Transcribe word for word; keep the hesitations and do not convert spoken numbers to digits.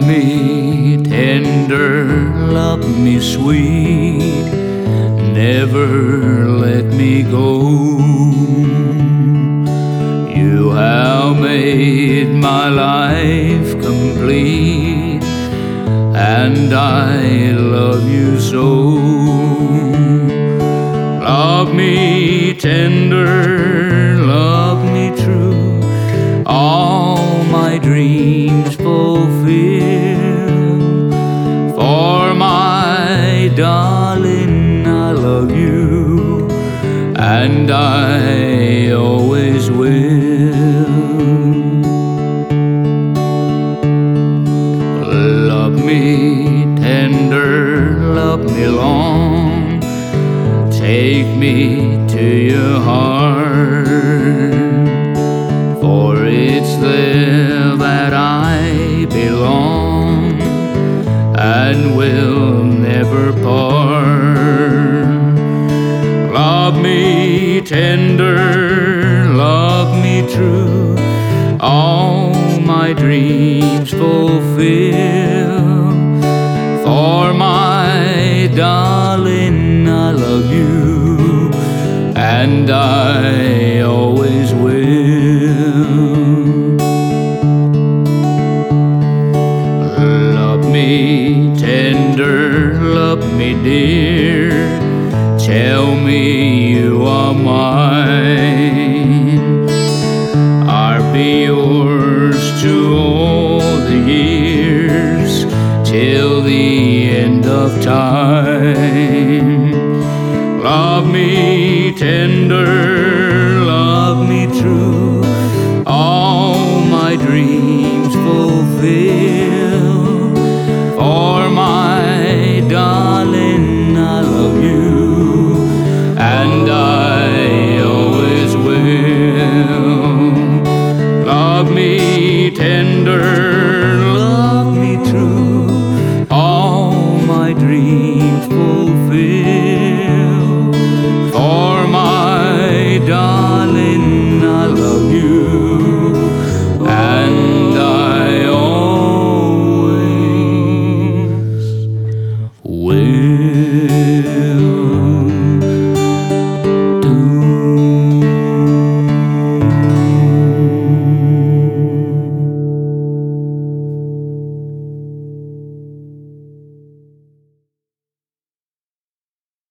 me tender, love me sweet, never let me go. You have made my life complete, and I love you so. Love me tender, love me true, all my dreams fulfill. For my darling, I love you, and I always will. Love me tender, love me long, take me to your heart, for it's there that I belong and will never part. Love me tender, love me true, all my dreams fulfill. For my darling, I love you, and I